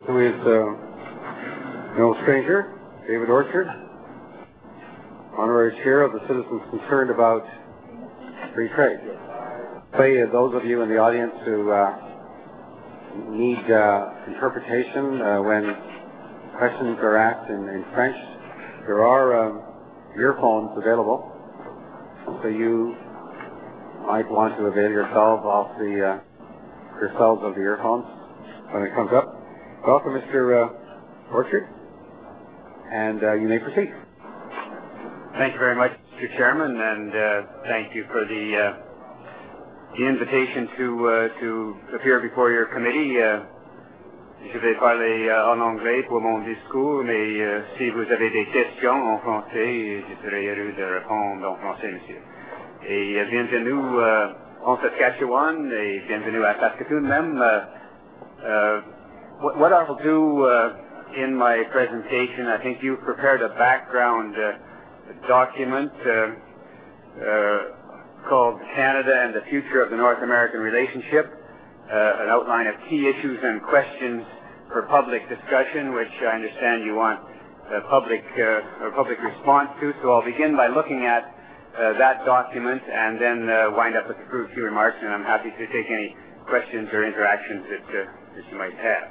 Who is no stranger, David Orchard, honorary chair of the Citizens Concerned About Free Trade. Those of you in the audience who need interpretation when questions are asked in French, there are earphones available, so you might want to avail yourselves of the earphones when it comes up. Welcome, Mr. Orchard, and you may proceed. Thank you very much, Mr. Chairman, and thank you for the invitation to appear before your committee. Je vais parler en anglais pour mon discours, mais si vous avez des questions en français, je serai heureux de répondre en français, monsieur. Et bienvenue en Saskatchewan, et bienvenue à Saskatoon même. What I will do in my presentation, I think you've prepared a background document called Canada and the Future of the North American Relationship, an outline of key issues and questions for public discussion, which I understand you want public response to. So I'll begin by looking at that document and then wind up with a few remarks, and I'm happy to take any questions or interactions that you might have.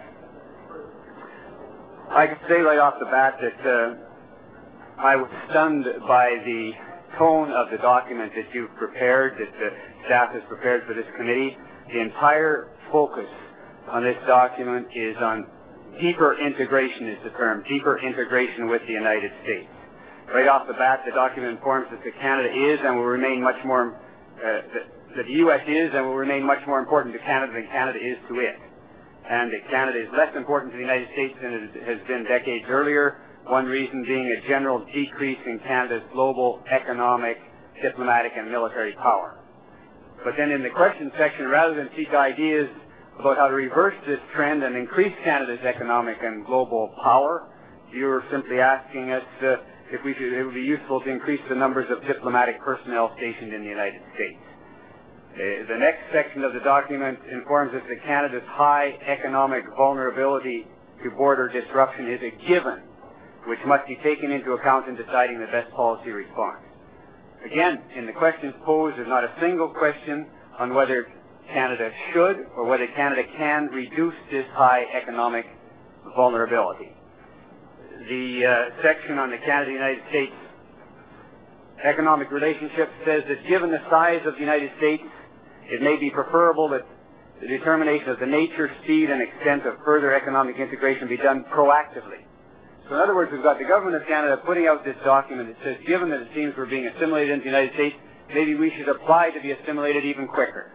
I can say right off the bat that I was stunned by the tone of the document that you've prepared, that the staff has prepared for this committee. The entire focus on this document is on deeper integration, is the term, deeper integration with the United States. Right off the bat, the document informs us that Canada is and will remain much more, that the U.S. is and will remain much more important to Canada than Canada is to it. And that Canada is less important to the United States than it has been decades earlier, one reason being a general decrease in Canada's global economic, diplomatic, and military power. But then in the question section, rather than seek ideas about how to reverse this trend and increase Canada's economic and global power, you're simply asking us if it would be useful to increase the numbers of diplomatic personnel stationed in the United States. The next section of the document informs us that Canada's high economic vulnerability to border disruption is a given, which must be taken into account in deciding the best policy response. Again, in the questions posed, there's not a single question on whether Canada should or whether Canada can reduce this high economic vulnerability. The section on the Canada-United States economic relationship says that given the size of the United States, it may be preferable that the determination of the nature, speed, and extent of further economic integration be done proactively. So in other words, we've got the government of Canada putting out this document that says, given that it seems we're being assimilated into the United States, maybe we should apply to be assimilated even quicker.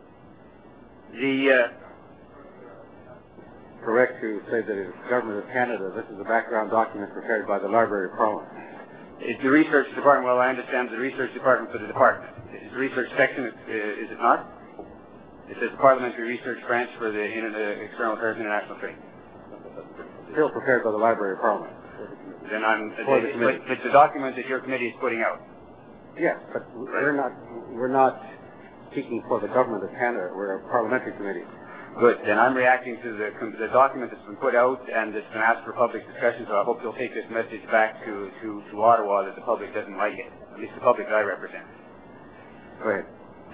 Correct to say that it is the government of Canada. This is a background document prepared by the Library of Parliament. It's the research department. Well, I understand the research department for the department. It's the research section, is it not? It says the Parliamentary Research Branch for the External Affairs and International Trade. Still prepared by the Library of Parliament. Then it's a document that your committee is putting out. Yes, but we're not speaking for the government of Canada. We're a parliamentary committee. Good. Then I'm reacting to the document that's been put out and it's been asked for public discussion, so I hope you'll take this message back to Ottawa that the public doesn't like it, at least the public that I represent. Go ahead.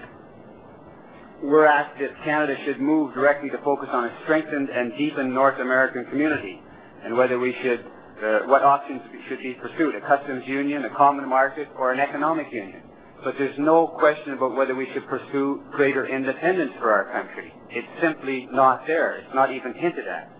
We're asked if Canada should move directly to focus on a strengthened and deepened North American community and whether we should, what options should be pursued, a customs union, a common market, or an economic union. But there's no question about whether we should pursue greater independence for our country. It's simply not there. It's not even hinted at.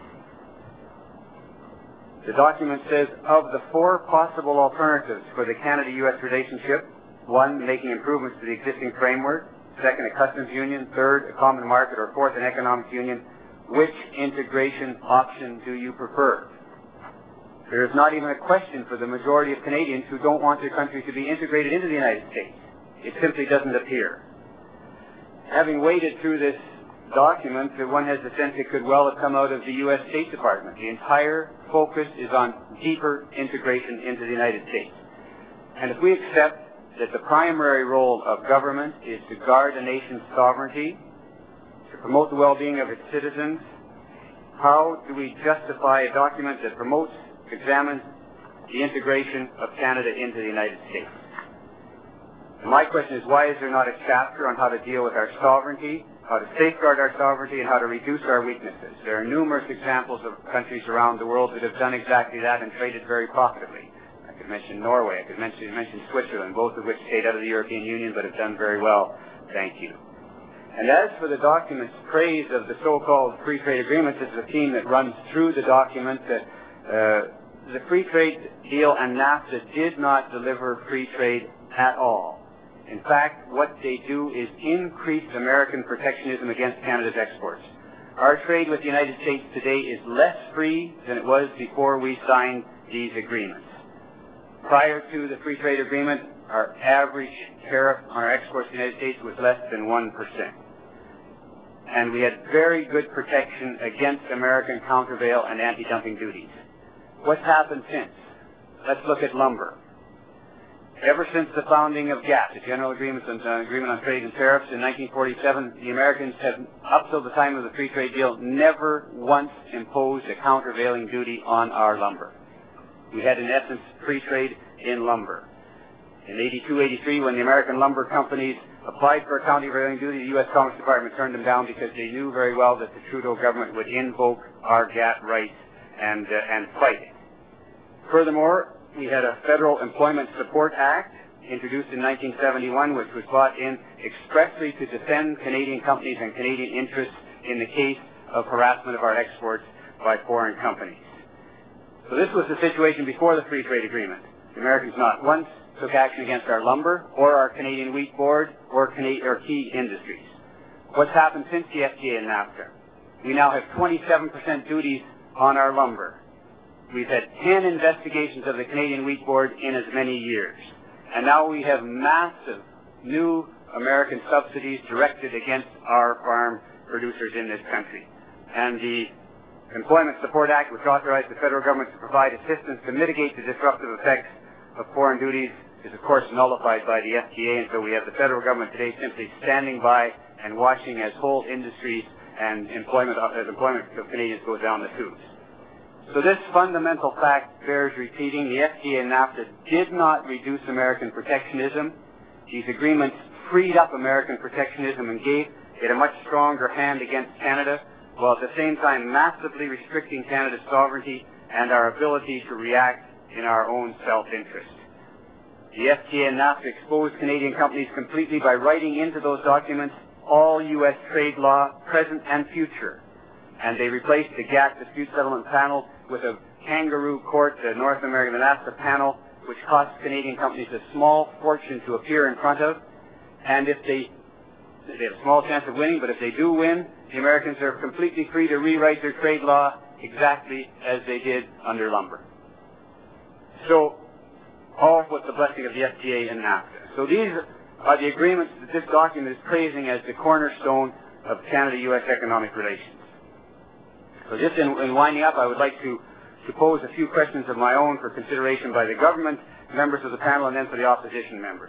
The document says, of the four possible alternatives for the Canada-U.S. relationship, one, making improvements to the existing framework, second, a customs union, third, a common market, or fourth, an economic union, which integration option do you prefer? There is not even a question for the majority of Canadians who don't want their country to be integrated into the United States. It simply doesn't appear. Having waded through this document, one has the sense it could well have come out of the U.S. State Department. The entire focus is on deeper integration into the United States. And if we accept that the primary role of government is to guard a nation's sovereignty, to promote the well-being of its citizens, How do we justify a document that promotes, examines the integration of Canada into the United States? And my question is, why is there not a chapter on how to deal with our sovereignty, how to safeguard our sovereignty, and how to reduce our weaknesses? There are numerous examples of countries around the world that have done exactly that and traded very profitably. I could mention Norway, I could mention Switzerland, both of which stayed out of the European Union but have done very well, thank you. And as for the document's praise of the so-called free trade agreements, this is a theme that runs through the document, that the free trade deal and NAFTA did not deliver free trade at all. In fact, what they do is increase American protectionism against Canada's exports. Our trade with the United States today is less free than it was before we signed these agreements. Prior to the free trade agreement, our average tariff on our exports to the United States was less than 1%. And we had very good protection against American countervail and anti-dumping duties. What's happened since? Let's look at lumber. Ever since the founding of GATT, the General Agreement on Trade and Tariffs in 1947, the Americans have, up till the time of the free trade deal, never once imposed a countervailing duty on our lumber. We had, in essence, free trade in lumber. In 82-83, when the American lumber companies applied for a countervailing duty, the U.S. Commerce Department turned them down because they knew very well that the Trudeau government would invoke our GATT rights and fight it. Furthermore, we had a Federal Employment Support Act introduced in 1971, which was brought in expressly to defend Canadian companies and Canadian interests in the case of harassment of our exports by foreign companies. So this was the situation before the Free Trade Agreement. The Americans not once took action against our lumber or our Canadian Wheat Board or key industries. What's happened since the FTA and NAFTA? We now have 27% duties on our lumber. We've had 10 investigations of the Canadian Wheat Board in as many years. And now we have massive new American subsidies directed against our farm producers in this country. And the Employment Support Act, which authorized the federal government to provide assistance to mitigate the disruptive effects of foreign duties, is of course nullified by the FTA, and so we have the federal government today simply standing by and watching as whole industries and employment of Canadians goes down the tubes. So this fundamental fact bears repeating. The FTA and NAFTA did not reduce American protectionism. These agreements freed up American protectionism and gave it a much stronger hand against Canada, while at the same time massively restricting Canada's sovereignty and our ability to react in our own self-interest. The FTA and NAFTA exposed Canadian companies completely by writing into those documents all U.S. trade law, present and future. And they replaced the GATT Dispute Settlement Panel with a kangaroo court, the North American NAFTA panel, which costs Canadian companies a small fortune to appear in front of. And if they have a small chance of winning, but if they do win, the Americans are completely free to rewrite their trade law exactly as they did under lumber. So, all with the blessing of the FTA and NAFTA. So these are the agreements that this document is praising as the cornerstone of Canada-U.S. economic relations. So just in winding up, I would like to pose a few questions of my own for consideration by the government, members of the panel, and then for the opposition members.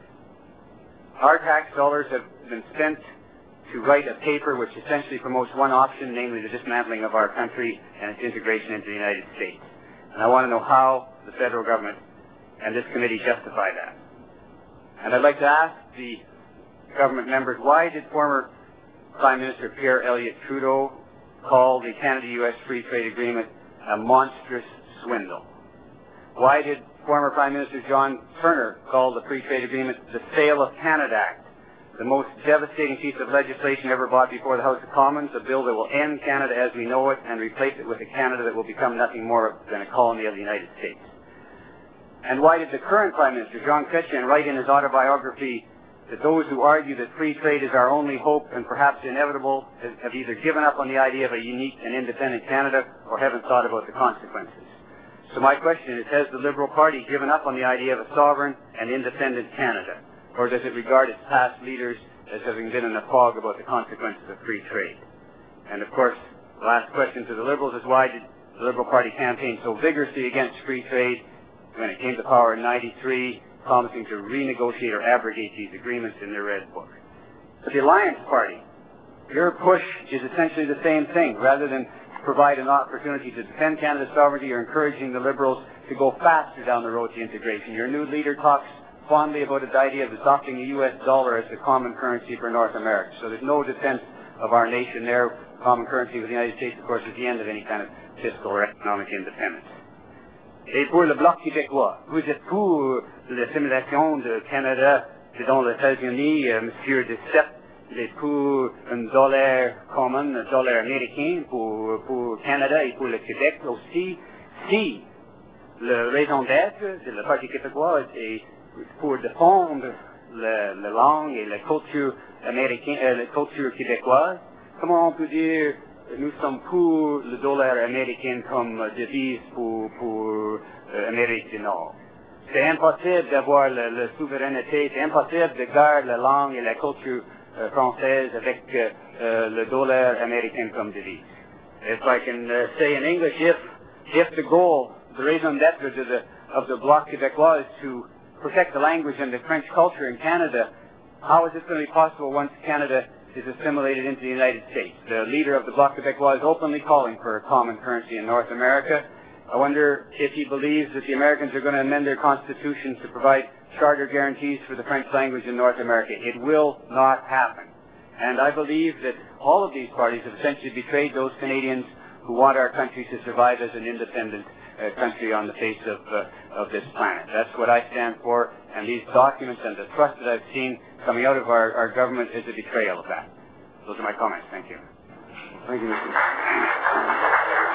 Our tax dollars have been spent to write a paper which essentially promotes one option, namely the dismantling of our country and its integration into the United States. And I want to know how the federal government and this committee justify that. And I'd like to ask the government members, why did former Prime Minister Pierre Elliott Trudeau call the Canada-U.S. Free Trade Agreement a monstrous swindle? Why did former Prime Minister John Turner call the Free Trade Agreement the Sale of Canada Act, the most devastating piece of legislation ever brought before the House of Commons, a bill that will end Canada as we know it and replace it with a Canada that will become nothing more than a colony of the United States? And why did the current Prime Minister, Jean Chrétien, write in his autobiography that those who argue that free trade is our only hope and perhaps inevitable have either given up on the idea of a unique and independent Canada or haven't thought about the consequences? So my question is, has the Liberal Party given up on the idea of a sovereign and independent Canada? Or does it regard its past leaders as having been in a fog about the consequences of free trade? And of course, the last question to the Liberals is, why did the Liberal Party campaign so vigorously against free trade when it came to power in '93, promising to renegotiate or abrogate these agreements in their Red Book? But the Alliance Party, your push is essentially the same thing. Rather than provide an opportunity to defend Canada's sovereignty. You're encouraging the Liberals to go faster down the road to integration. Your new leader talks fondly about the idea of adopting the U.S. dollar as the common currency for North America. So there's no defense of our nation there. Common currency with the United States, of course, is the end of any kind of fiscal or economic independence. Et pour le Bloc québécois, vous êtes pour l'assimilation de Canada dans les États-Unis, Monsieur de Sepp, est pour un dollar commun, un dollar américain pour Canada et pour le Québec aussi. Si la raison d'être de le Parti québécois est pour défendre la langue et la culture américaine, la culture québécoise, comment on peut dire nous sommes pour le dollar américain comme devise pour Amérique du Nord? C'est impossible d'avoir la souveraineté, c'est impossible de garder la langue et la culture française avec le dollar américain comme devise. If I can say in English, if the goal, the raison d'être of the Bloc québécois is to protect the language and the French culture in Canada, how is it going to be possible once Canada is assimilated into the United States? The leader of the Bloc québécois is openly calling for a common currency in North America. I wonder if he believes that the Americans are going to amend their constitution to provide charter guarantees for the French language in North America. It will not happen. And I believe that all of these parties have essentially betrayed those Canadians who want our country to survive as an independent country on the face of this planet. That's what I stand for, and these documents and the thrust that I've seen coming out of our government is a betrayal of that. Those are my comments. Thank you. Thank you, Mr.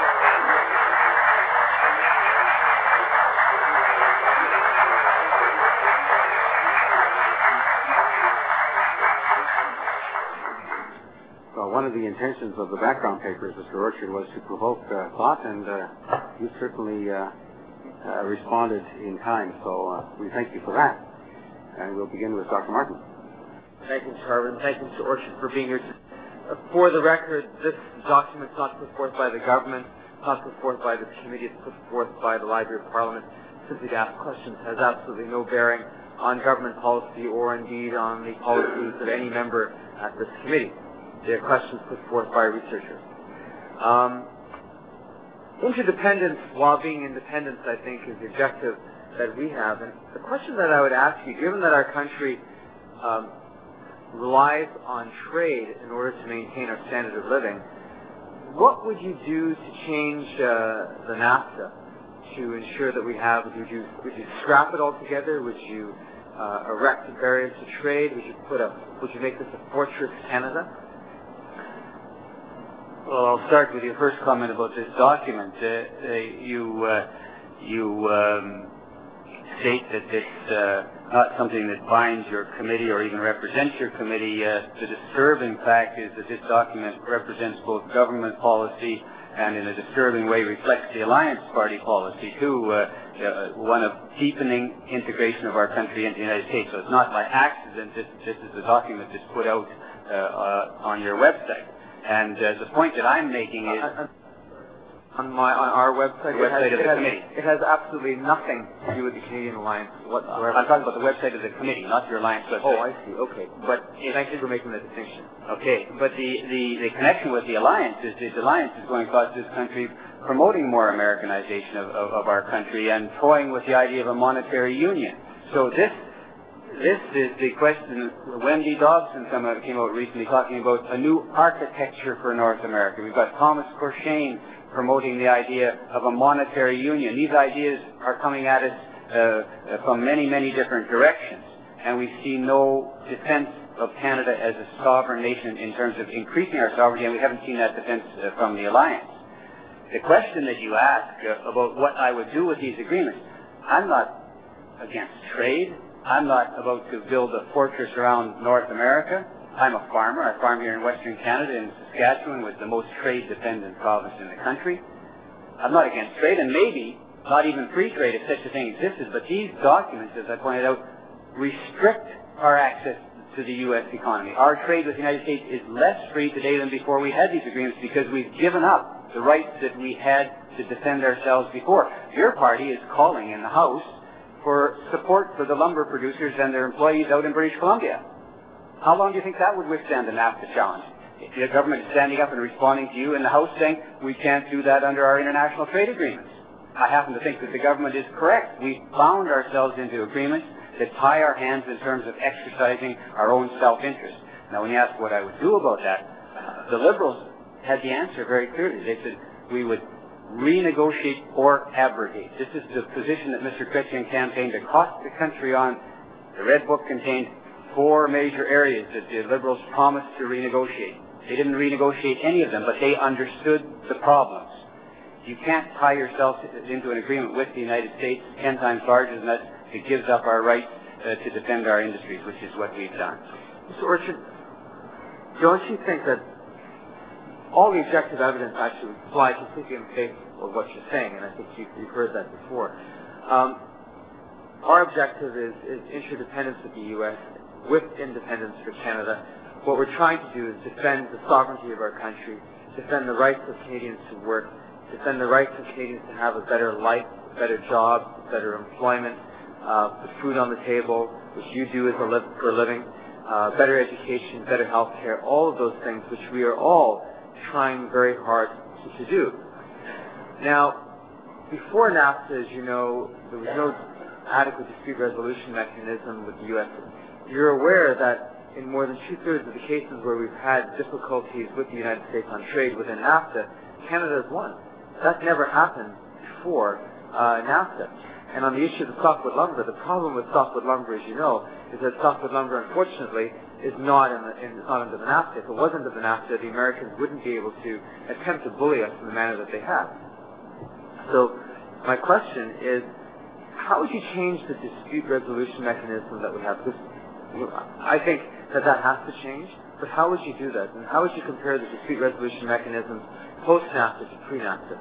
Well, one of the intentions of the background papers, Mr. Orchard, was to provoke thought, and you certainly responded in kind, so we thank you for that. And we'll begin with Dr. Martin. Thank you, Mr. Harwood. Thank you, Mr. Orchard, for being here. For the record, this document is not put forth by the government, not put forth by this committee, it's put forth by the Library of Parliament simply to ask questions. It has absolutely no bearing on government policy or indeed on the policies of any member at this committee. They are questions put forth by researchers. Interdependence while being independent, I think, is the objective that we have. And the question that I would ask you, given that our country relies on trade in order to maintain our standard of living, what would you do to change the NAFTA to ensure that we have, would you scrap it altogether? Would you erect barriers to trade? Would you make this a fortress Canada? Well, I'll start with your first comment about this document. You state that it's not something that binds your committee or even represents your committee. The disturbing fact is that this document represents both government policy and in a disturbing way reflects the Alliance Party policy too, one of deepening integration of our country into the United States. So it's not by accident this is a document that's put out on your website. And the point that I'm making is on our website, the website of the committee. It has absolutely nothing to do with the Canadian Alliance whatsoever. I'm talking about the website of the committee, not your Alliance website. Oh, I see. Okay, but thank you for making that distinction. Okay, but the connection with the Alliance is this Alliance is going across this country promoting more Americanization of our country and toying with the idea of a monetary union. So this is the question. Wendy Dobson came out recently talking about a new architecture for North America. We've got Thomas Corshane promoting the idea of a monetary union. These ideas are coming at us from many, many different directions, and we see no defense of Canada as a sovereign nation in terms of increasing our sovereignty, and we haven't seen that defense from the Alliance. The question that you ask about what I would do with these agreements, I'm not against trade. I'm not about to build a fortress around North America. I'm a farmer. I farm here in Western Canada, in Saskatchewan, was the most trade-dependent province in the country. I'm not against trade, and maybe not even free trade if such a thing existed, but these documents, as I pointed out, restrict our access to the U.S. economy. Our trade with the United States is less free today than before we had these agreements because we've given up the rights that we had to defend ourselves before. Your party is calling in the House for support for the lumber producers and their employees out in British Columbia. How long do you think that would withstand the NAFTA challenge? The government is standing up and responding to you in the House saying, we can't do that under our international trade agreements. I happen to think that the government is correct. We've bound ourselves into agreements that tie our hands in terms of exercising our own self-interest. Now, when you ask what I would do about that, the Liberals had the answer very clearly. They said we would renegotiate or abrogate. This is the position that Mr. Chrétien campaigned across the country on. The Red Book contained 4 major areas that the Liberals promised to renegotiate. They didn't renegotiate any of them, but they understood the problems. You can't tie yourself into an agreement with the United States 10 times larger than us. It gives up our right to defend our industries, which is what we've done. Mr. Orchard, don't you think that all the objective evidence actually would fly completely in the face of what you're saying, and I think you've heard that before. Our objective is interdependence with the U.S. with independence for Canada. What we're trying to do is defend the sovereignty of our country, defend the rights of Canadians to work, defend the rights of Canadians to have a better life, better jobs, better employment, put food on the table, which you do for a living, better education, better health care, all of those things which we are all trying very hard to do. Now, before NAFTA, as you know, there was no adequate dispute resolution mechanism with the U.S. You're aware that in more than 2/3 of the cases where we've had difficulties with the United States on trade within NAFTA, Canada has won. That never happened before NAFTA. And on the issue of the softwood lumber, the problem with softwood lumber, as you know, is that softwood lumber, unfortunately, is not under the NAFTA. If it was under the NAFTA, the Americans wouldn't be able to attempt to bully us in the manner that they have. So my question is, how would you change the dispute resolution mechanism that we have? Because I think that has to change, but how would you do that? And how would you compare the dispute resolution mechanisms post-NAFTA to pre-NAFTA?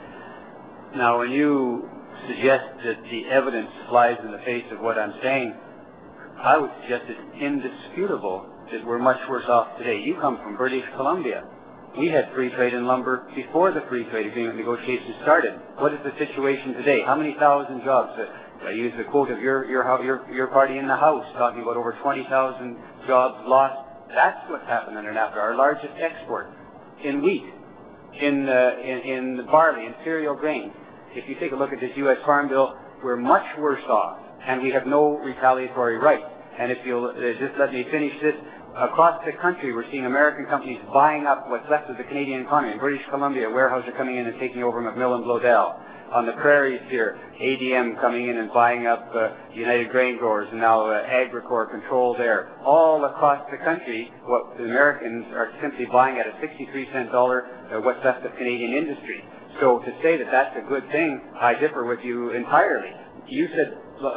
Now, when you suggest that the evidence flies in the face of what I'm saying, I would suggest it's indisputable that we're much worse off today. You come from British Columbia. We had free trade in lumber before the free trade agreement negotiations started. What is the situation today? How many thousand jobs? I use the quote of your party in the House, talking about over 20,000 jobs lost. That's what's happened under NAFTA. Our largest export in wheat, in barley, in cereal grains. If you take a look at this U.S. Farm Bill, we're much worse off, and we have no retaliatory rights. And if you'll just let me finish this, across the country, we're seeing American companies buying up what's left of the Canadian economy. In British Columbia, warehouses are coming in and taking over McMillan Bloedel. On the prairies here, ADM coming in and buying up United Grain Growers, and now Agricor control there. All across the country, what the Americans are simply buying at a 63-cent dollar what's left of Canadian industry. So to say that that's a good thing, I differ with you entirely. You said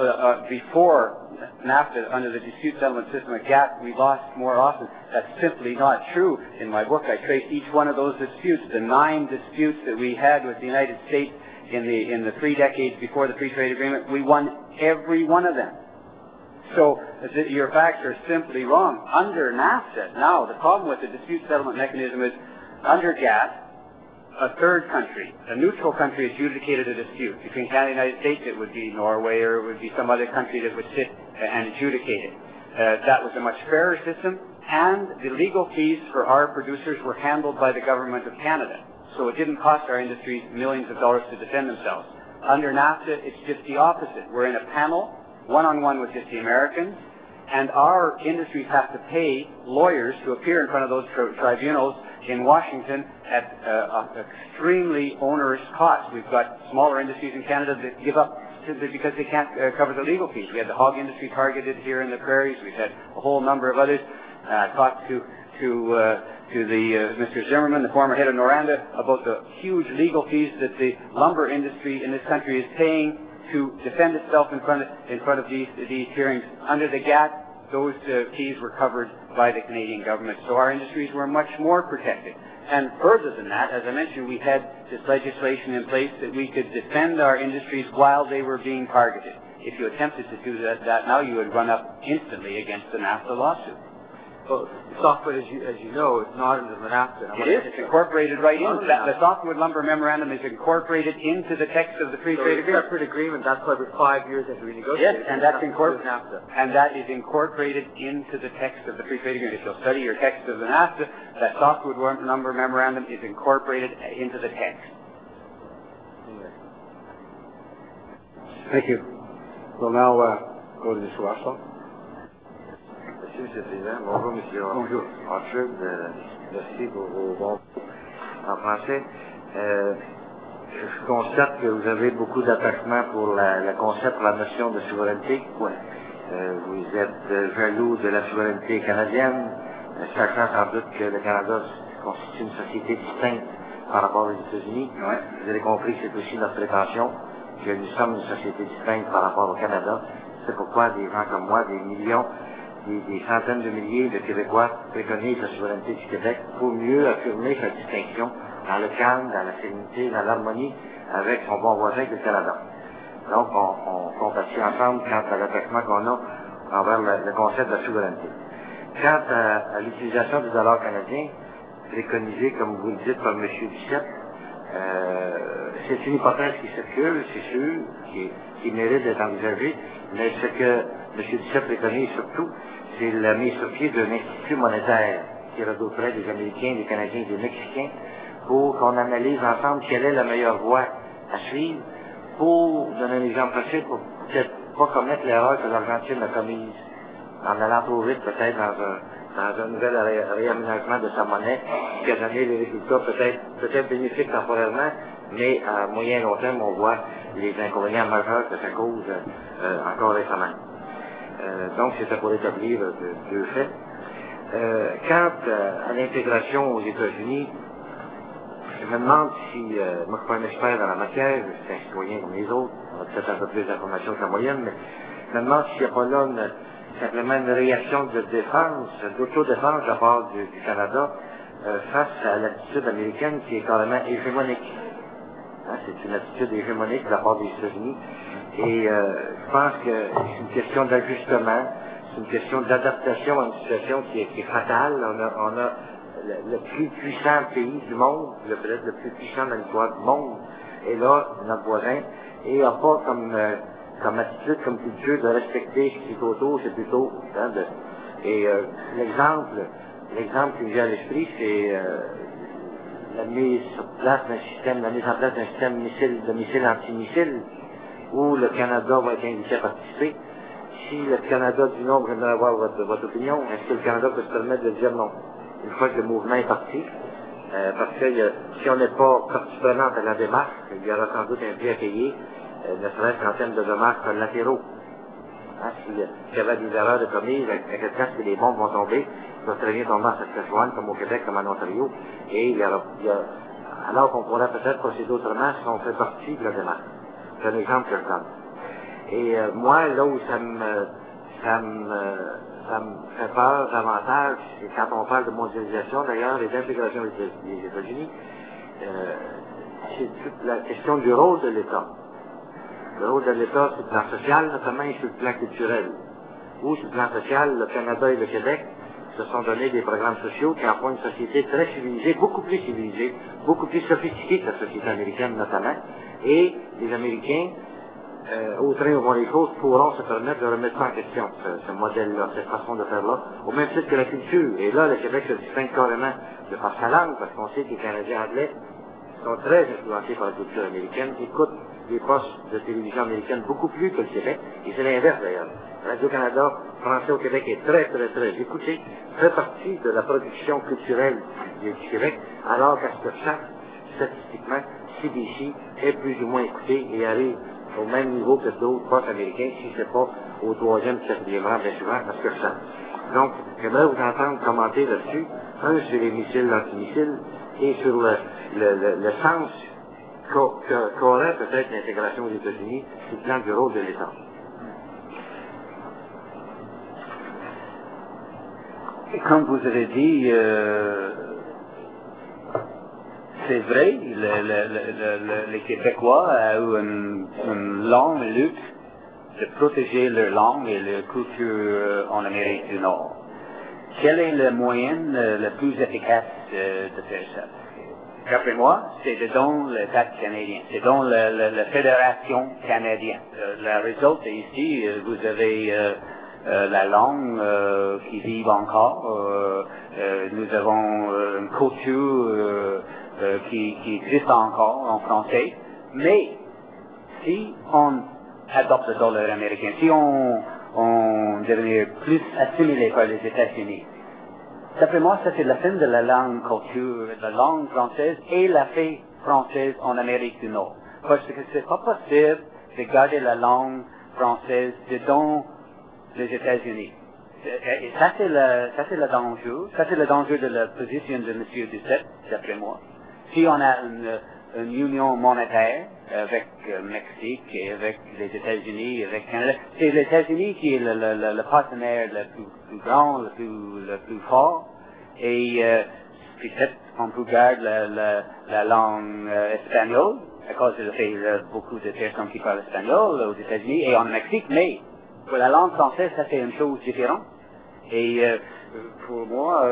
before NAFTA, under the dispute settlement system at GATT, we lost more often. That's simply not true. In my book, I trace each one of those disputes, the 9 disputes that we had with the United States in the 3 decades before the free trade agreement. We won every one of them. So your facts are simply wrong. Under NAFTA, now the problem with the dispute settlement mechanism is under GATT, a third country, a neutral country, adjudicated a dispute. Between Canada and the United States, it would be Norway, or it would be some other country that would sit and adjudicate it. That was a much fairer system, and the legal fees for our producers were handled by the government of Canada. So it didn't cost our industries millions of dollars to defend themselves. Under NAFTA, it's just the opposite. We're in a panel, one-on-one with just the Americans, and our industries have to pay lawyers to appear in front of those tribunals in Washington at extremely onerous costs. We've got smaller industries in Canada that give up because they can't cover the legal fees. We had the hog industry targeted here in the prairies. We've had a whole number of others. I talked to Mr. Zimmerman, the former head of Noranda, about the huge legal fees that the lumber industry in this country is paying to defend itself in front of these hearings. Under the GATT, those fees were covered by the Canadian government. So our industries were much more protected. And further than that, as I mentioned, we had this legislation in place that we could defend our industries while they were being targeted. If you attempted to do that now, you would run up instantly against the NAFTA lawsuit. Well, softwood, as you know, is not under the NAFTA. It is. It's incorporated right in. The Softwood Lumber Memorandum is incorporated into the text of the Free Trade Agreement. Separate agreement. That's why we're 5 years into renegotiating. Yes, and that's incorporated. NAFTA. And that is incorporated into the text of the Free Trade Agreement. If you'll study your text of the NAFTA, that Softwood Lumber Memorandum is incorporated into the text. Thank you. We'll now go to Mr. Washlow. Monsieur le Président, bonjour Monsieur Orchard, merci pour vos bons en français. Je constate que vous avez beaucoup d'attachement pour le concept, la notion de souveraineté. Vous êtes jaloux de la souveraineté canadienne, sachant sans doute que le Canada constitue une société distincte par rapport aux États-Unis. Vous avez compris que c'est aussi notre prétention, que nous sommes une société distincte par rapport au Canada. C'est pourquoi des gens comme moi, des millions, des centaines de milliers de Québécois préconisent la souveraineté du Québec pour mieux affirmer sa distinction dans le calme, dans la sérénité, dans l'harmonie avec son bon voisin que le Canada. Donc, on compatit ensemble quant à l'attachement qu'on a envers le concept de la souveraineté. Quant à l'utilisation du dollar canadien, préconisé, comme vous le dites, par M. Duceppe, c'est une hypothèse qui circule, c'est sûr, qui mérite d'être envisagée, mais ce que M. Duceppe préconise surtout, c'est la mise sur pied d'un institut monétaire qui regrouperait des Américains, des Canadiens et des Mexicains pour qu'on analyse ensemble quelle est la meilleure voie à suivre pour donner un exemple facile, pour peut-être pas commettre l'erreur que l'Argentine a commise en allant trop vite peut-être dans un nouvel réaménagement de sa monnaie qui a donné des résultats peut-être bénéfiques temporairement, mais à moyen et long terme on voit les inconvénients majeurs que ça cause encore récemment. Donc c'était pour établir deux faits. Quant à l'intégration aux États-Unis, je me demande si, moi je ne suis pas un expert dans la matière, je suis un citoyen comme les autres, on a peut-être un peu plus d'informations que la moyenne, mais je me demande s'il n'y a pas là simplement une réaction de défense, d'autodéfense de la part du Canada face à l'attitude américaine qui est carrément hégémonique. C'est une attitude hégémonique de la part des États-Unis. Et je pense que c'est une question d'ajustement, c'est une question d'adaptation à une situation qui est fatale. On a le plus puissant pays du monde, peut-être le plus puissant dans l'histoire du monde, est là, notre voisin, et n'a pas comme attitude, comme culture de respecter ce qui est autour, c'est plutôt... l'exemple qui me vient à l'esprit, c'est la mise en place d'un système de missiles anti-missiles, où le Canada va être invité à participer. Si le Canada dit non, j'aimerais avoir votre opinion, est-ce que le Canada peut se permettre de dire non? Une fois que le mouvement est parti, parce que si on n'est pas partie prenante à la démarche, il y aura sans doute un prix à payer, ne serait-ce qu'en termes de dommages collatéraux. S'il y avait des erreurs de commises, à quelque place que les bombes vont tomber, ça va très bien tomber en Saskatchewan, comme au Québec, comme en Ontario, et alors qu'on pourrait peut-être procéder autrement si on fait partie de la démarche. C'est un exemple que je donne. Et moi, là où ça me fait peur davantage, c'est quand on parle de mondialisation d'ailleurs et d'intégration des États-Unis, c'est toute la question du rôle de l'État. Le rôle de l'État sur le plan social, notamment, et sur le plan culturel. Où, sur le plan social, le Canada et le Québec se sont donné des programmes sociaux qui en font une société très civilisée, beaucoup plus sophistiquée que la société américaine notamment, et les Américains, au train où vont les choses, pourront se permettre de remettre en question ce modèle-là, cette façon de faire-là, au même titre que la culture. Et là, le Québec se distingue carrément de par sa langue, parce qu'on sait que les Canadiens anglais sont très influencés par la culture américaine, écoutent les postes de télévision américaine beaucoup plus que le Québec, et c'est l'inverse d'ailleurs. Radio-Canada français au Québec est très écouté, fait partie de la production culturelle du Québec, alors qu'à ce que chaque, statistiquement, CBC est plus ou moins écouté et arrive au même niveau que d'autres postes américains, si ce n'est pas au 3e, 4e rang, bien souvent, à ce que je sache. Donc, j'aimerais vous entendre commenter là-dessus, un sur les missiles, l'antimissiles, et sur le sens qu'aurait peut-être l'intégration aux États-Unis sur le plan du rôle de l'État. Comme vous avez dit, c'est vrai, les Québécois ont eu une longue lutte de protéger leur langue et leur culture en Amérique du Nord. quel est le moyen le plus efficace de faire ça? D'après moi, c'est dans l'État canadien, c'est dans la Fédération canadienne. Le résultat ici, vous avez la langue qui vit encore. Nous avons une culture qui existe encore en français. Mais si on adopte le dollar américain, si on devient plus assimilé par les États-Unis, d'après moi, ça c'est la fin de la langue culture, de la langue française et la fée française en Amérique du Nord. Parce que c'est pas possible de garder la langue française dedans les États-Unis. Et ça c'est le danger. Ça c'est le danger de la position de M. Duceppe, d'après moi. Si on a une union monétaire avec le Mexique et avec les États-Unis, avec le Canada, c'est les États-Unis qui est le partenaire le plus grand, le plus fort. Et peut-être on peut garder la langue espagnole, à cause de fait beaucoup de personnes qui parlent espagnol aux États-Unis et en Mexique, mais pour la langue française, ça c'est une chose différente. Et pour moi,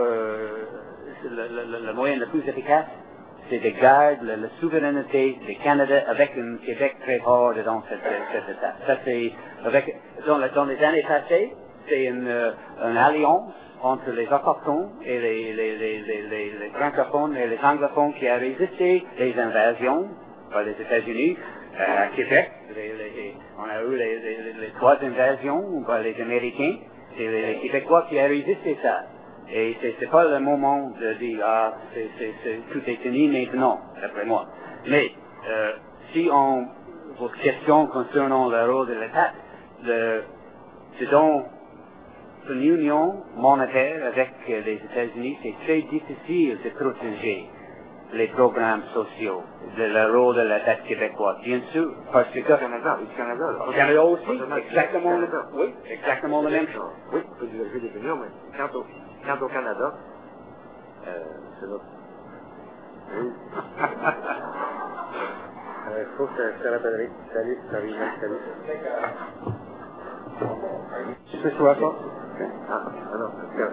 le moyen le plus efficace, c'est de garder la souveraineté du Canada avec un Québec très fort dans cet État. Ça c'est dans les années passées, c'est une alliance entre les autochtones et les francophones et les anglophones qui a résisté les invasions par les États-Unis à Québec. On a eu les 3 invasions par les Américains. C'est les Québécois qui a résisté ça. Et c'est pas le moment de dire, tout est fini maintenant, d'après moi. Mais, si votre question concernant le rôle de l'État, c'est dans une union monétaire avec les États-Unis, c'est très difficile de protéger les programmes sociaux, le rôle de l'État québécois, bien sûr, parce que... Au Canada au Canada aussi, exactement la même chose. Oui, on peut diverger des opinions, mais quant au Canada, c'est notre... Oui. Il faut que je te rappellerai. Salut, salut. Mr. Russell? Non.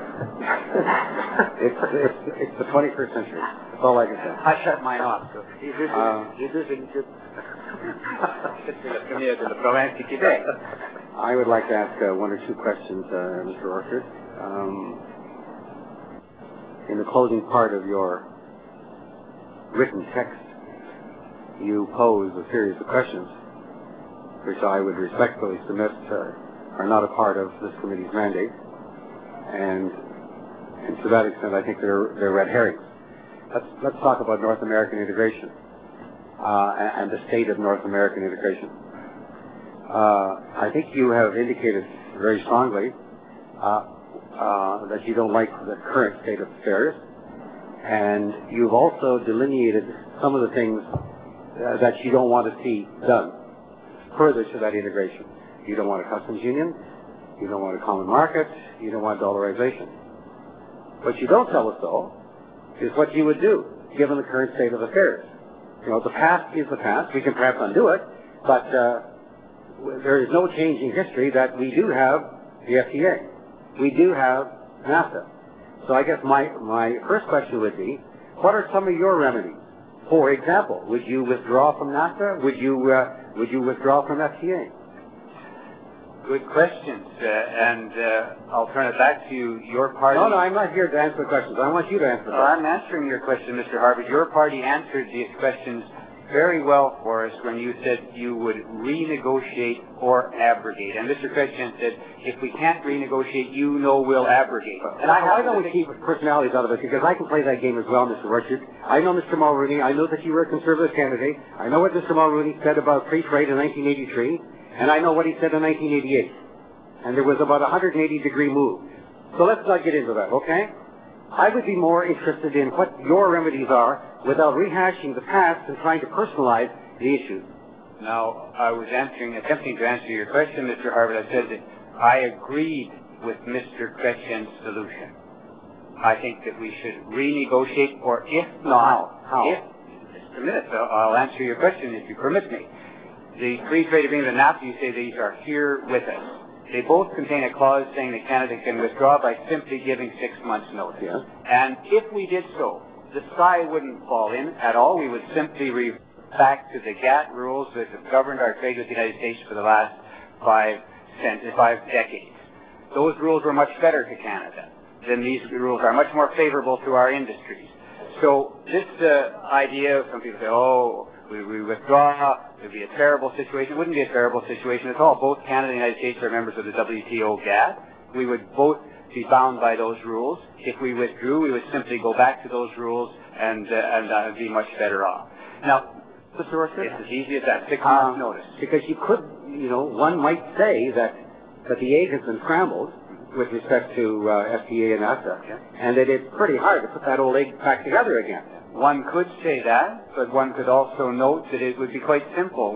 It's the 21st century. That's all I can say. I shut mine off. J'ai deux émissions. C'est la première de la province du Québec. I would like to ask 1 or 2 questions, Mr. Orchard. In the closing part of your written text, you pose a series of questions, which I would respectfully submit are not a part of this committee's mandate, and to that extent, I think they're red herrings. Let's talk about North American integration and the state of North American integration. I think you have indicated very strongly that you don't like the current state of affairs, and you've also delineated some of the things that you don't want to see done further to that integration. You don't want a customs union, you don't want a common market, you don't want dollarization. What you don't tell us, though, is what you would do, given the current state of affairs. You know, the past is the past. We can perhaps undo it, but there is no change in history that we do have the FTA. We do have NAFTA. So I guess my first question would be, what are some of your remedies? For example, would you withdraw from NAFTA? Would you withdraw from FTA? Good questions, and I'll turn it back to you. Your party... No, I'm not here to answer the questions. I want you to answer the questions. I'm answering your question, Mr. Harvard. Your party answered these questions very well for us when you said you would renegotiate or abrogate. And Mr. Chrétien said, if we can't renegotiate, we'll abrogate. And I don't keep personalities out of it, because I can play that game as well, Mr. Orchard. I know Mr. Mulrooney. I know that you were a Conservative candidate. I know what Mr. Mulrooney said about free trade in 1983. And I know what he said in 1988. And there was about a 180-degree move. So let's not get into that, okay? I would be more interested in what your remedies are without rehashing the past and trying to personalize the issue. Now, I was attempting to answer your question, Mr. Harvard. I said that I agreed with Mr. Chrétien's solution. I think that we should renegotiate, or if not... How? Just a minute, I'll answer your question if you permit me. The free trade agreement and NAFTA, you say these are here with us. They both contain a clause saying that Canada can withdraw by simply giving 6 months' notice. Yeah. And if we did so, the sky wouldn't fall in at all. We would simply revert back to the GATT rules that have governed our trade with the United States for the last 5 decades. Those rules were much better to Canada. Then these rules are much more favorable to our industries. So this idea, some people say, oh, we withdraw, it would be a terrible situation. It wouldn't be a terrible situation at all. Both Canada and the United States are members of the WTO GATT. We would both be bound by those rules. If we withdrew, we would simply go back to those rules and be much better off. Now, Mr. Orchard? it's as easy as that, 6 months notice. Because you could, one might say that the egg has been scrambled with respect to FTA and NAFTA, and that it's pretty hard to put that old egg back together again. One could say that, but one could also note that it would be quite simple.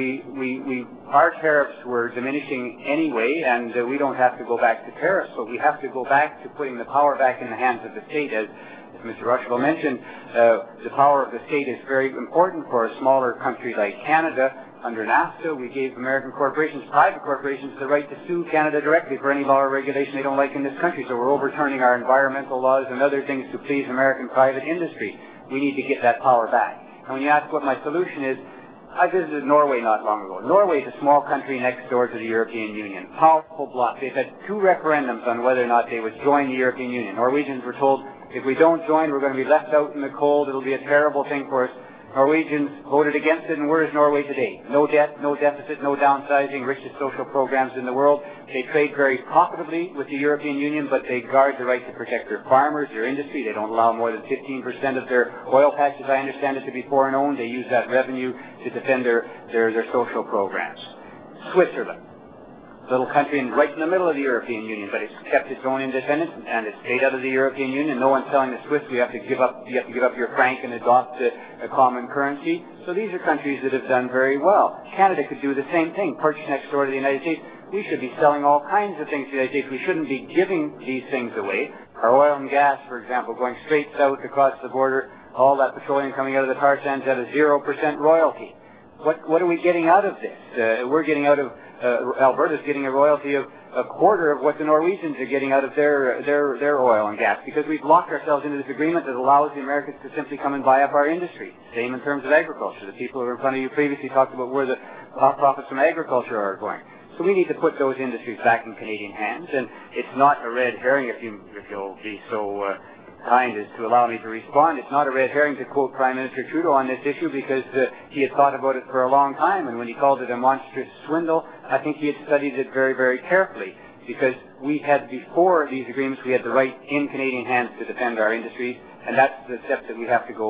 Our tariffs were diminishing anyway, and we don't have to go back to tariffs, but we have to go back to putting the power back in the hands of the state. As Mr. Rushville mentioned, the power of the state is very important for a smaller country like Canada. Under NAFTA, we gave American corporations, private corporations, the right to sue Canada directly for any law or regulation they don't like in this country. So we're overturning our environmental laws and other things to please American private industry. We need to get that power back. And when you ask what my solution is, I visited Norway not long ago. Norway is a small country next door to the European Union. Powerful bloc. They've had 2 referendums on whether or not they would join the European Union. Norwegians were told, if we don't join, we're going to be left out in the cold. It'll be a terrible thing for us. Norwegians voted against it, and where is Norway today? No debt, no deficit, no downsizing, richest social programs in the world. They trade very profitably with the European Union, but they guard the right to protect their farmers, their industry. They don't allow more than 15% of their oil patches, I understand it, to be foreign-owned. They use that revenue to defend their social programs. Switzerland. Little country right in the middle of the European Union, but it's kept its own independence and it's stayed out of the European Union. No one's telling the Swiss you have to give up your franc and adopt a common currency. So these are countries that have done very well. Canada could do the same thing, perched next door to the United States. We should be selling all kinds of things to the United States. We shouldn't be giving these things away. Our oil and gas, for example, going straight south across the border, all that petroleum coming out of the tar sands at a 0% royalty. What are we getting out of this? We're getting out of Alberta's getting a royalty of a quarter of what the Norwegians are getting out of their oil and gas, because we've locked ourselves into this agreement that allows the Americans to simply come and buy up our industry. Same in terms of agriculture. The people who were in front of you previously talked about where the profits from agriculture are going. So we need to put those industries back in Canadian hands, and it's not a red herring, if you'll be so kind as to allow me to respond. It's not a red herring to quote Prime Minister Trudeau on this issue, because he had thought about it for a long time, and when he called it a monstrous swindle, I think he had studied it very, very carefully, because we had, before these agreements, we had the right in Canadian hands to defend our industries, and that's the step that we have to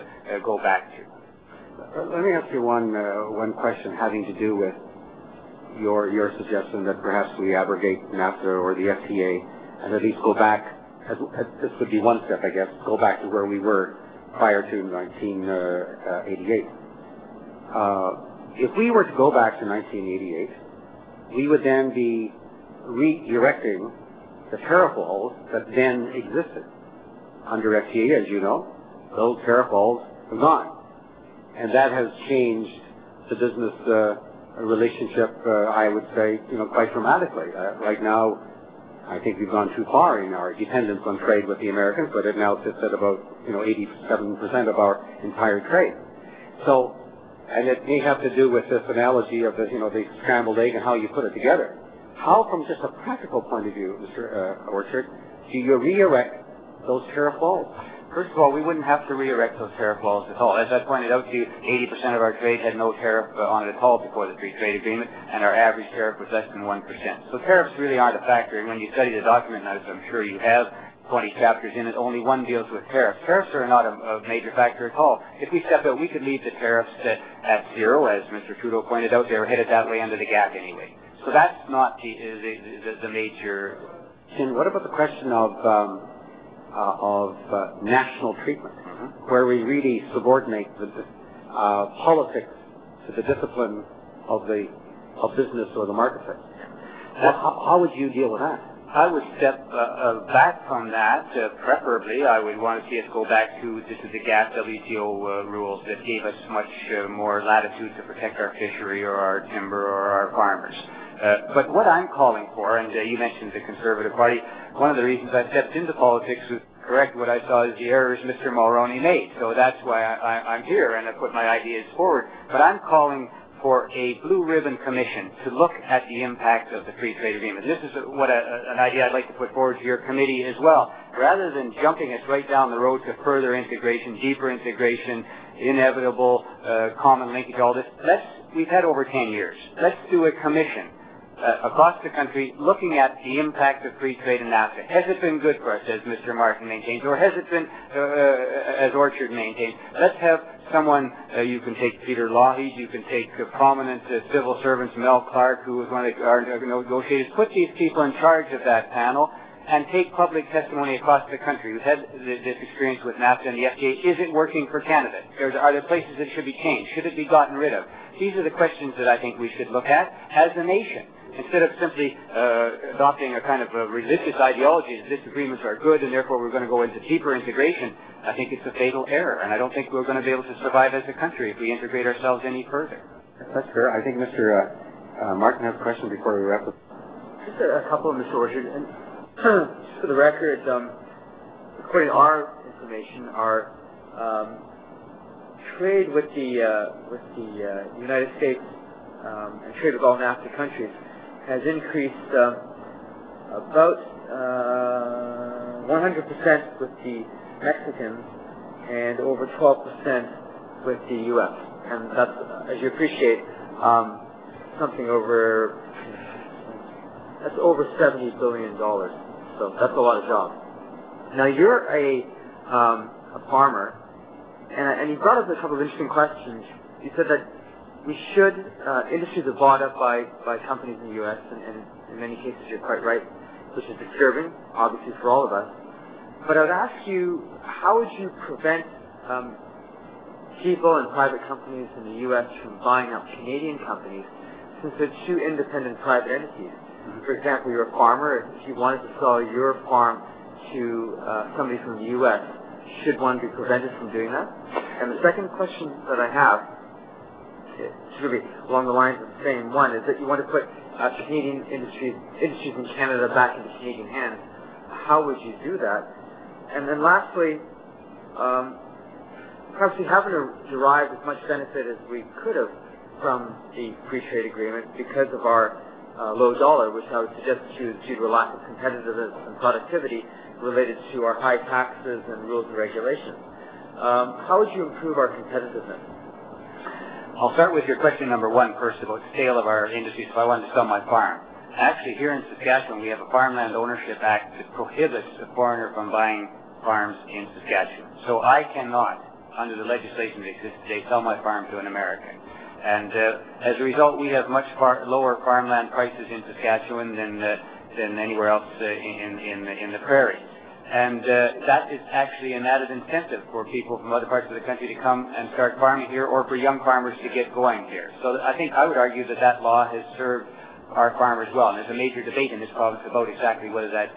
go back to. Let me ask you one question having to do with your suggestion that perhaps we abrogate NAFTA or the FTA and at least go back. This would be one step, I guess, go back to where we were prior to 1988. If we were to go back to 1988, we would then be re-erecting the tariff walls that then existed. Under FTA, as you know, those tariff walls are gone. And that has changed the business relationship, I would say, quite dramatically. Right now, I think we've gone too far in our dependence on trade with the Americans, but it now sits at about 87% of our entire trade. So, and it may have to do with this analogy of the scrambled egg and how you put it together. How, from just a practical point of view, Mr. Orchard, do you re-erect those tariff walls? First of all, we wouldn't have to re-erect those tariff walls at all. As I pointed out to you, 80% of our trade had no tariff on it at all before the Free Trade Agreement, and our average tariff was less than 1%. So tariffs really aren't a factor. And when you study the document, as I'm sure you have, 20 chapters in it, only one deals with tariffs. Tariffs are not a major factor at all. If we step out, we could leave the tariffs at zero. As Mr. Trudeau pointed out, they were headed that way under the GATT anyway. So that's not the major... And what about the question of national treatment, where we really subordinate the politics to the discipline of business or the marketplace? How would you deal with that? I would step back from that. Preferably, I would want to see us go back to the GATT WTO rules that gave us much more latitude to protect our fishery or our timber or our farmers. But what I'm calling for, and you mentioned the Conservative Party, one of the reasons I stepped into politics was to correct what I saw as the errors Mr. Mulroney made. So that's why I'm here and I put my ideas forward. But I'm calling for a blue ribbon commission to look at the impact of the free trade agreement. This is an idea I'd like to put forward to your committee as well. Rather than jumping us right down the road to further integration, deeper integration, inevitable common linkage, all this, we've had over 10 years. Let's do a commission across the country looking at the impact of free trade in NAFTA. Has it been good for us, as Mr. Martin maintains, or has it been, as Orchard maintains? Let's have someone, you can take Peter Lougheed, you can take prominent civil servants, Mel Clark, who was one of our negotiators, put these people in charge of that panel and take public testimony across the country. We've had this experience with NAFTA and the FTA. Is it working for Canada? Are there places that should be changed? Should it be gotten rid of? These are the questions that I think we should look at as a nation. Instead of simply adopting a kind of a religious ideology that disagreements are good and therefore we're going to go into deeper integration, I think it's a fatal error. And I don't think we're going to be able to survive as a country if we integrate ourselves any further. That's fair. I think Mr. Martin has a question before we wrap up. Just a couple of Mr. Orchard. And just for the record, according to our information, our trade with the United States and trade with all NAFTA countries has increased about 100% with the Mexicans and over 12% with the U.S. And that's, as you appreciate, something over, that's over $70 billion. So that's a lot of jobs. Now you're a farmer, and you brought up a couple of interesting questions. You said that we should, industries are bought up by companies in the U.S., and in many cases you're quite right, which is disturbing, obviously, for all of us. But I would ask you, how would you prevent people and private companies in the U.S. from buying up Canadian companies, since they're two independent private entities? For example, you're a farmer. If you wanted to sell your farm to somebody from the U.S., should one be prevented from doing that? And the second question that I have, it's really along the lines of the same one, is that you want to put Canadian industries in Canada back into Canadian hands. How would you do that? And then lastly, perhaps we haven't derived as much benefit as we could have from the free trade agreement because of our low dollar, which I would suggest is due to a lack of competitiveness and productivity related to our high taxes and rules and regulations. How would you improve our competitiveness? I'll start with your question number one first about sale of our industries if I wanted to sell my farm. Actually, here in Saskatchewan, we have a Farmland Ownership Act that prohibits a foreigner from buying farms in Saskatchewan. So I cannot, under the legislation that exists today, sell my farm to an American. And as a result, we have much lower farmland prices in Saskatchewan than anywhere else in the prairie. And that is actually an added incentive for people from other parts of the country to come and start farming here, or for young farmers to get going here. So I think I would argue that law has served our farmers well. And there's a major debate in this province about exactly whether that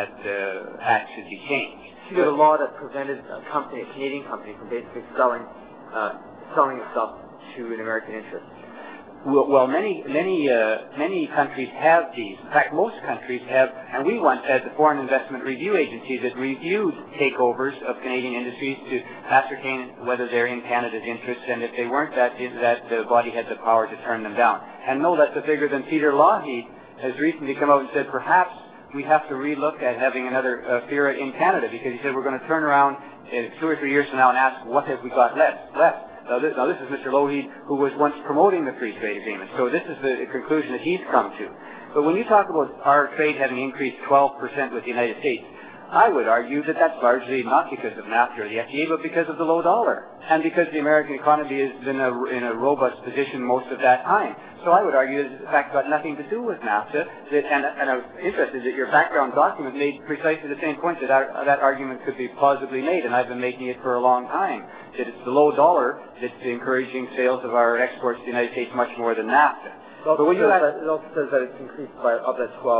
act should be changed. You had a law that prevented a Canadian company, from basically selling itself to an American interest. Well, many countries have these. In fact, most countries have, and we once had the Foreign Investment Review Agency that reviewed takeovers of Canadian industries to ascertain whether they're in Canada's interests, and if they weren't, that the body had the power to turn them down. And no less a figure than Peter Lougheed has recently come out and said perhaps we have to relook at having another FIRA in Canada, because he said we're going to turn around 2 or 3 years from now and ask what have we got left. Now this is Mr. Lougheed, who was once promoting the free trade agreement. So this is the conclusion that he's come to. But when you talk about our trade having increased 12% with the United States, I would argue that that's largely not because of NAFTA or the FTA, but because of the low dollar, and because the American economy has been in a robust position most of that time. So I would argue that, in fact, got nothing to do with NAFTA. And I was interested that your background document made precisely the same point, that that argument could be plausibly made, and I've been making it for a long time, that it's the low dollar that's encouraging sales of our exports to the United States much more than NAFTA. It also says that it's increased by, of that 12,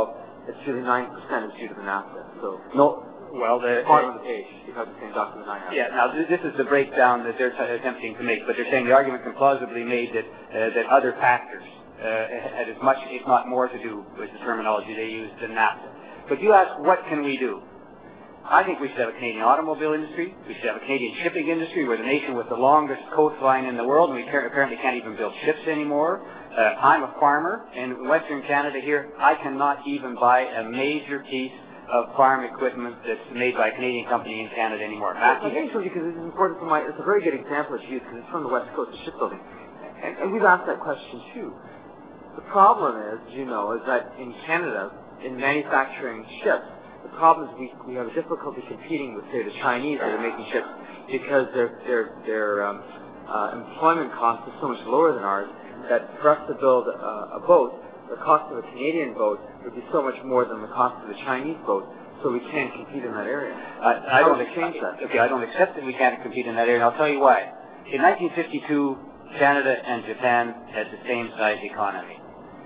it's really 9% is due to the NAFTA. So No, well, bottom of the page, you have the same document I have. Yeah, now this is the breakdown that they're attempting to make, but they're saying the argument can plausibly be made that other factors had as much, if not more, to do with the terminology they used than NAFTA. But you ask, what can we do? I think we should have a Canadian automobile industry. We should have a Canadian shipping industry. We're the nation with the longest coastline in the world, and we apparently can't even build ships anymore. I'm a farmer in Western Canada here. I cannot even buy a major piece of farm equipment that's made by a Canadian company in Canada anymore. I think so, because this is important for it's a very good example to use, because it's from the West Coast of shipbuilding. And we've asked that question too. The problem is, you know, is that in Canada, in manufacturing ships, the problem is we have a difficulty competing with, say, the Chinese that are making ships, because their employment cost is so much lower than ours, that for us to build a boat, the cost of a Canadian boat would be so much more than the cost of a Chinese boat, so we can't compete in that area. I don't accept that we can't compete in that area, and I'll tell you why. In 1952, Canada and Japan had the same size economy.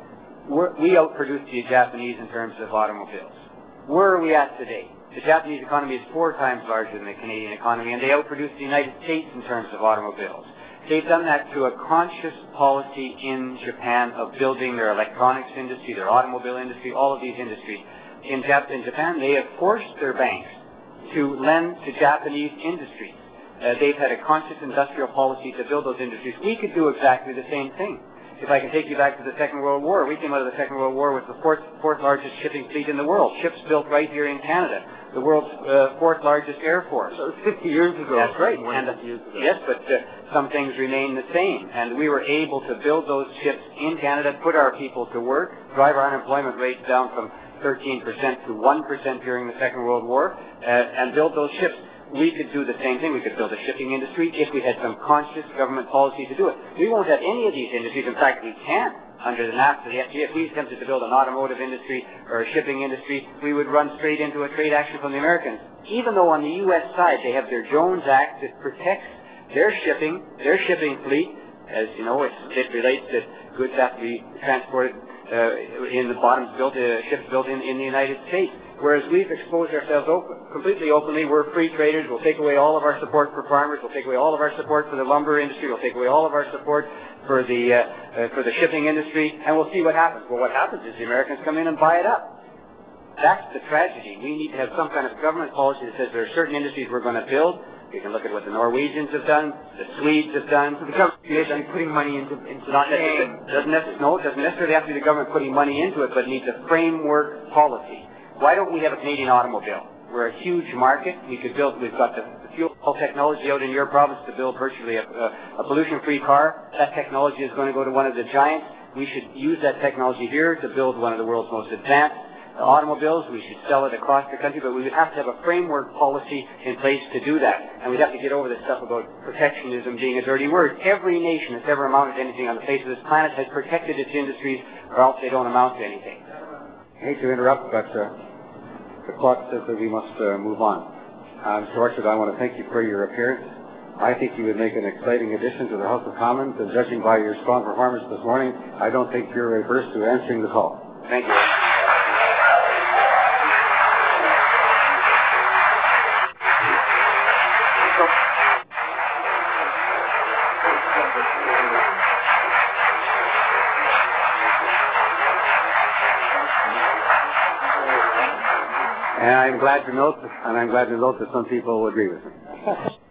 We outproduced the Japanese in terms of automobiles. Where are we at today? The Japanese economy is 4 times larger than the Canadian economy, and they outproduce the United States in terms of automobiles. They've done that through a conscious policy in Japan of building their electronics industry, their automobile industry, all of these industries. In Japan, they have forced their banks to lend to Japanese industries. They've had a conscious industrial policy to build those industries. We could do exactly the same thing. If I can take you back to the Second World War, we came out of the Second World War with the fourth largest shipping fleet in the world. Ships built right here in Canada. The world's 4th largest air force. So it was 50 years ago. That's right. Yes, but some things remain the same. And we were able to build those ships in Canada, put our people to work, drive our unemployment rate down from 13% to 1% during the Second World War, and build those ships. We could do the same thing. We could build a shipping industry if we had some conscious government policy to do it. We won't have any of these industries. In fact, we can't under the NAFTA, the FTA. If we attempted to build an automotive industry or a shipping industry, we would run straight into a trade action from the Americans. Even though on the U.S. side they have their Jones Act that protects their shipping fleet. As you know, it relates that goods have to be transported in the bottoms built, ships built in the United States. Whereas we've exposed ourselves completely openly. We're free traders. We'll take away all of our support for farmers. We'll take away all of our support for the lumber industry. We'll take away all of our support for the shipping industry, and we'll see what happens. Well, what happens is the Americans come in and buy it up. That's the tragedy. We need to have some kind of government policy that says there are certain industries we're going to build. You can look at what the Norwegians have done, the Swedes have done. So the government is putting money into not necessarily, it doesn't necessarily have to be the government putting money into it, but it needs a framework policy. Why don't we have a Canadian automobile? We're a huge market. We've got the fuel technology out in your province to build virtually a pollution-free car. That technology is going to go to one of the giants. We should use that technology here to build one of the world's most advanced automobiles. We should sell it across the country, but we would have to have a framework policy in place to do that. And we'd have to get over this stuff about protectionism being a dirty word. Every nation that's ever amounted to anything on the face of this planet has protected its industries, or else they don't amount to anything. I hate to interrupt, but the clock says that we must move on. Mr. Orchard, I want to thank you for your appearance. I think you would make an exciting addition to the House of Commons, and judging by your strong performance this morning, I don't think you're averse to answering the call. Thank you. And I'm glad to note that some people agree with me.